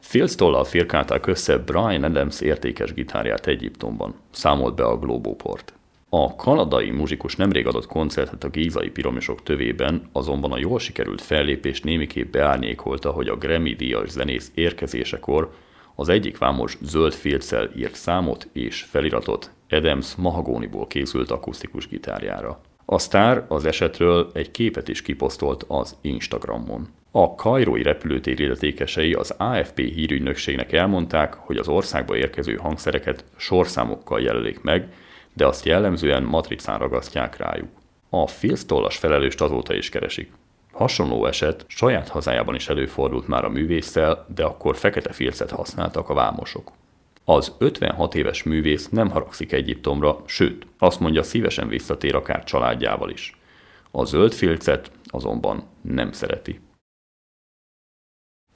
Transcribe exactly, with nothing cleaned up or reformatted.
Filztollal firkálták össze Bryan Adams értékes gitárját Egyiptomban, számolt be a Globoport. A kanadai muzsikus nemrég adott koncertet a Gízai piramisok tövében, azonban a jól sikerült fellépés némiképp beárnyékolta, hogy a Grammy-díjas zenész érkezésekor az egyik vámos zöld filccel írt számot és feliratot Adams mahagóniból készült akusztikus gitárjára. A sztár az esetről egy képet is kiposztolt az Instagramon. A kairói repülőtér illetékesei az á ef pé hírügynökségnek elmondták, hogy az országba érkező hangszereket sorszámokkal jelölik meg, de azt jellemzően matricán ragasztják rájuk. A filztollas felelőst azóta is keresik. Hasonló eset saját hazájában is előfordult már a művésszel, de akkor fekete filcet használtak a vámosok. Az ötvenhat éves művész nem haragszik Egyiptomra, sőt, azt mondja, szívesen visszatér akár családjával is. A zöld filcet azonban nem szereti.